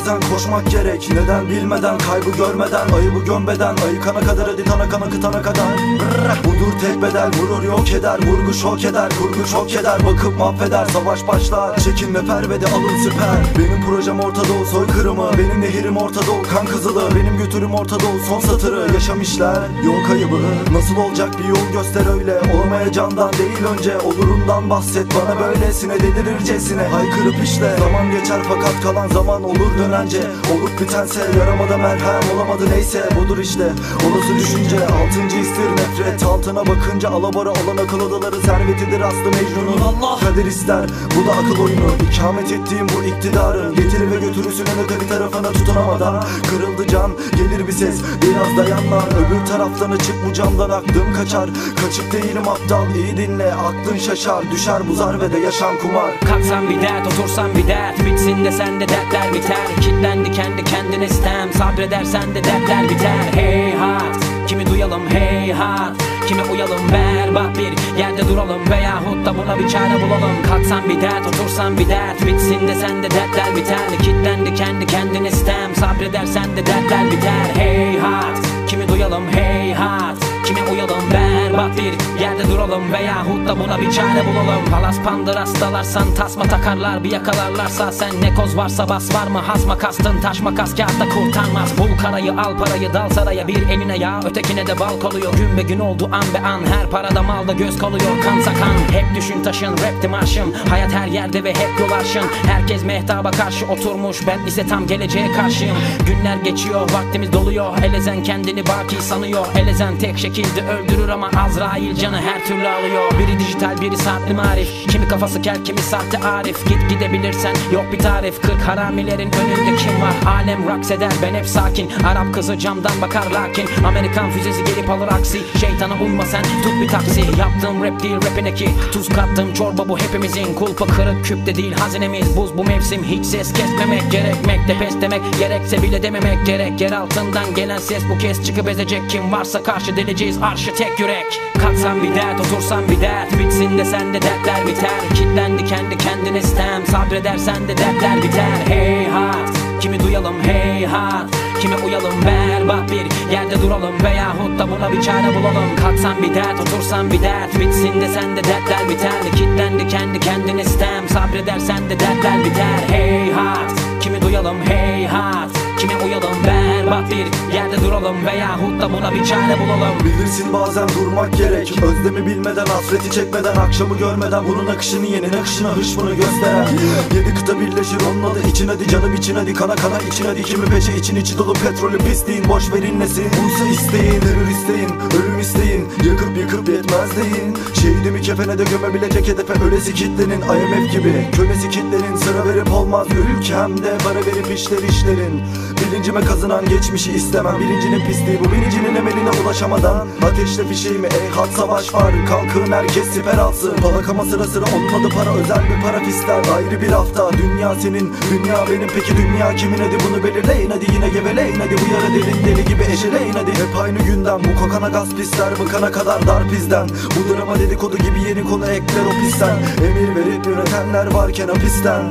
bazen koşmak gerek. Neden bilmeden, kaybı görmeden, ayıbı gömbeden, ayıkana kadar hadi kana kıtana kadar. Budur tek bedel, vurur yok eder, vurgu şok eder, kurgu çok eder, bakıp mahveder, savaş başlar. Çekinme pervede alın süper. Benim projem Orta Doğu soykırımı, benim nehirim Orta Doğu kan kızılı, benim götürüm Orta Doğu son satırı. Yaşam işler, yol kaybı, nasıl olacak bir yol göster öyle. Olamayacandan değil önce, olurundan bahset bana böylesine, delirircesine haykırıp işte. Zaman geçer fakat kalan zaman olur dönence. Olup bitense yaramada merhem olamadı neyse, budur işte olası düşünce. Altıncı istir nefret, altına bakınca alabora olan akıl odaları servetidir aslı Mecnun'un. Allah kader ister, bu da akıl oyunu. İkamet ettiğim bu iktidarın getirir ve götürüsünü öteki tarafına tutunamadan. Kırıldı can, gelir bir ses, biraz dayan lan. Öbür taraftan çık bu camdan, aklım kaçar. Kaçıp değilim aptal, iyi dinle, aklın şaşar. Düşer bu zarvede yaşam kumar. Kalksan bir dert, otursan bir dert, bitsin de sende dertler biter. Kitlendi kendi kendine sitem, sabredersen de dertler biter. Hey hat, kimi duyalım hey hat, kimi uyalım berbat bir yerde duralım, veyahut da buna bir çare bulalım. Kalksan bir dert, otursan bir dert, bitsin de sende dertler biter. Kitlendi kendi kendine sitem, sabredersen de dertler biter. Hey hat, kimi duyalım hey hat, kimi uyalım berbat bir yerde duralım, veyahut da buna bir çare bulalım. Palas pandıras dalarsan tasma takarlar, bir yakalarlarsa sen ne koz varsa bas, var mı hasma kastın, taş makas kağıtta kurtarmaz. Bul karayı al parayı, dal saraya, bir eline yağ ötekine de bal kalıyor. Gün be gün oldu an be an, her parada malda göz kalıyor, kan sakan. Hep düşün taşın, rapti marşım, hayat her yerde ve hep yol arşın. Herkes mehtaba karşı oturmuş, ben ise tam geleceğe karşıyım. Günler geçiyor, vaktimiz doluyor, elezen kendini baki sanıyor. Elezen tek şekilde öldürür ama Azrail canı her türlü alıyor. Biri dijital, biri saatli marif, kimi kafası kel, kimi sahte arif. Git gidebilirsen yok bir tarif, 40 haramilerin önünde kim var? Alem raks eder, ben hep sakin. Arap kızı camdan bakar lakin Amerikan füzesi gelip alır aksi. Şeytana uyma sen, tut bir taksi. Yaptığım rap değil rapin eki, tuz kattığım çorba bu hepimizin. Kulpa kırık küpte değil hazinemiz, buz bu mevsim. Hiç ses kesmemek gerekmekte, pes demek gerekse bile dememek gerek. Yer altından gelen ses bu kez çıkıp ezecek. Kim varsa karşı deleceğiz arşı tek yürek. Kalksan bir dert, otursan bir dert, bitsin de sende dertler biter. Kitlendi kendi kendine sitem, sabredersen de dertler biter. Hey hat, kimi duyalım hey hat, kimi uyalım berbat bir yerde duralım, veyahut da buna bir çare bulalım. Kalksan bir dert, otursan bir dert, bitsin de sende dertler biter. Kitlendi kendi kendine sitem, sabredersen de dertler biter. Hey hat, kimi duyalım hey hat, kimi uyalım berbat bir yerde duralım, veyahut da buna bir çare bulalım. Bilirsin bazen durmak gerek, özlemi bilmeden, hasreti çekmeden, akşamı görmeden, bunun akışını yeni akışına hışmını gösteren. 7 kıta birleşir onun adı için, hadi canım için, hadi kana kana için, hadi kimi peşe için, içi dolu petrolü pisliğin. Boş verin nesin, buysa isteyin, terör isteyin, ölüm isteyin, yakıp yıkıp yetmez deyin. Şehidimi kefene de gömebilecek hedefe ölesi kitlenin, IMF gibi kölesi kitlenin. Sıra verip olmaz ülkemde, para verip işlerin. Bilincime kazınan geçmişi istemem, bilincinin pisliği bu, bilincinin emeline ulaşamadan. Ateşle fişeğimi ey hat, savaş var, kalkın herkes siper alsın. Palakama sıra sıra onun adı para, özel bir para fisler. Ayrı bir hafta, dünya senin, dünya benim, peki dünya kimin? Hadi bunu belirleyin, hadi yine geveleyin, hadi bu yara derin deli gibi eşeleyin. Hadi hep aynı günden, bu kokana gaz pisler, bıkana kadar dar bizden. Bu drama dedikodu gibi yeni konu ekler o pisten. Emir verip yönetenler varken hapisten,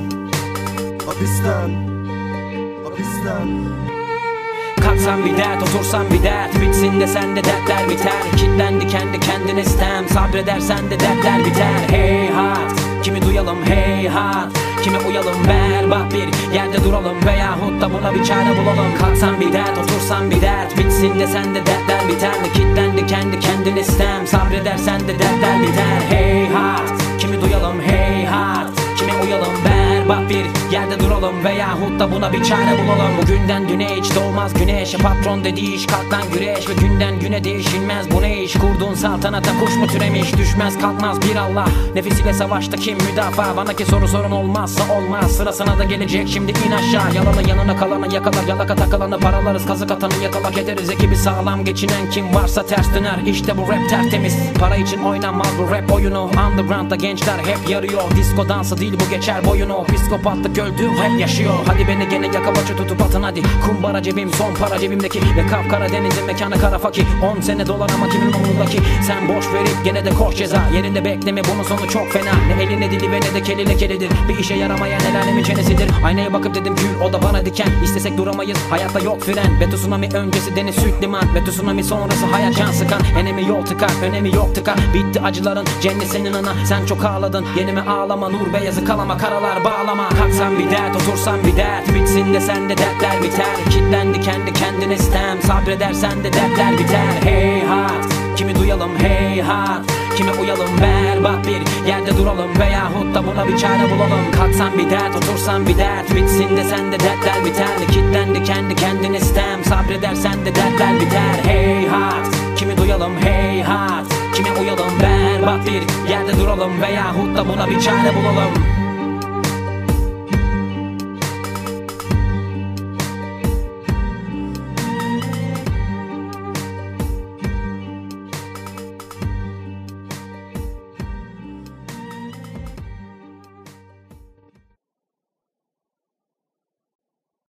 hapisten. Kalksan bir dert, otursan bir dert, bitsin de sende dertler biter. Kitlendi kendi kendine sitem, sabredersen de dertler biter. Hey hat, kimi duyalım hey hat, kimi uyalım berbat bir yerde duralım, veyahut da buna bir çare bulalım. Kalksan bir dert, otursan bir dert, bitsin de sende dertler biter. Kitlendi kendi kendine sitem, sabredersen de dertler biter. Hey hat, kimi duyalım hey hat, kimi uyalım berbat bir yerde duralım, veyahut da buna bir çare bulalım. Bugünden düne hiç doğmaz güneş, patron dediği iş kalk lan güreş. Ve günden güne değişilmez bu ne iş, kurduğun saltanata kuş mu türemiş. Düşmez kalkmaz bir Allah, nefisiyle savaşta kim müdafaa. Bana ki soru sorun olmazsa olmaz, sırasına da gelecek şimdi in aşağı. Yalanı yanına kalanı yakalar, yalaka takılanı paralarız, kazık atanı yakalak ederiz. Ekibi sağlam geçinen kim varsa ters döner, işte bu rap tertemiz. Para için oynanmaz bu rap oyunu, underground'da gençler hep yarıyor. Disco dansı değil bu geçer boyunu, pis Psikopatlık öldü hep yaşıyor. Hadi beni gene yaka başı tutup atın hadi. Kumbara cebim son para cebimdeki ve kapkara denizin mekanı kara fakir. 10 sene dolar ama kimin umurundaki. Sen boş verip gene de koş ceza. Yerinde bekleme bunun sonu çok fena. Ne eli ne dili ve ne de keli lekelidir. Bir işe yaramayan el alemin çenesidir. Aynaya bakıp dedim gül o da bana diken. İstesek duramayız hayatta yok fren. Ve tsunami öncesi deniz süt liman. Ve tsunami sonrası hayat can sıkan. Enemi yol tıkar önemi yok tıkar. Bitti acıların cennet senin ana. Sen çok ağladın yenime ağlama. Nur beyazı kalama karalar bağlama. Kalksan bir dert otursan bir dert. Bitsin de sende dertler biter. Kitlendi kendi kendine sitem. Sabredersen de dertler biter. Hey hat kimi duyalım hey hat. Kimi uyalım berbat bir yerde duralım. Veyahut da buna bir çare bulalım. Kalksan bir dert otursan bir dert. Bitsin de sende dertler biter. Kitlendi kendi kendine sitem. Sabredersen de dertler biter. Hey hat kimi duyalım hey hat. Kimi uyalım berbat bir yerde duralım. Veyahut da buna bir çare bulalım.